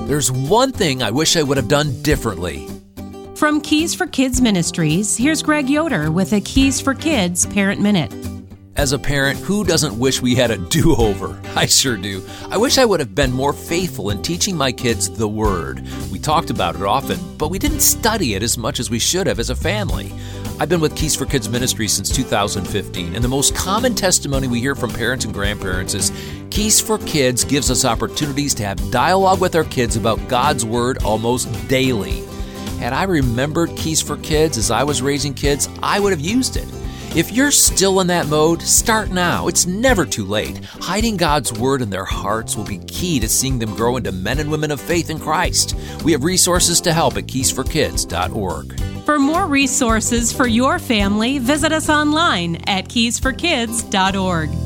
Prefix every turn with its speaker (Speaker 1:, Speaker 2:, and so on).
Speaker 1: There's one thing I wish I would have done differently.
Speaker 2: From Keys for Kids Ministries, here's Greg Yoder with a Keys for Kids Parent Minute.
Speaker 1: As a parent, who doesn't wish we had a do-over? I sure do. I wish I would have been more faithful in teaching my kids the Word. We talked about it often, but we didn't study it as much as we should have as a family. I've been with Keys for Kids Ministry since 2015, and the most common testimony we hear from parents and grandparents is Keys for Kids gives us opportunities to have dialogue with our kids about God's Word almost daily. Had I remembered Keys for Kids as I was raising kids, I would have used it. If you're still in that mode, start now. It's never too late. Hiding God's Word in their hearts will be key to seeing them grow into men and women of faith in Christ. We have resources to help at keysforkids.org.
Speaker 2: For more resources for your family, visit us online at keysforkids.org.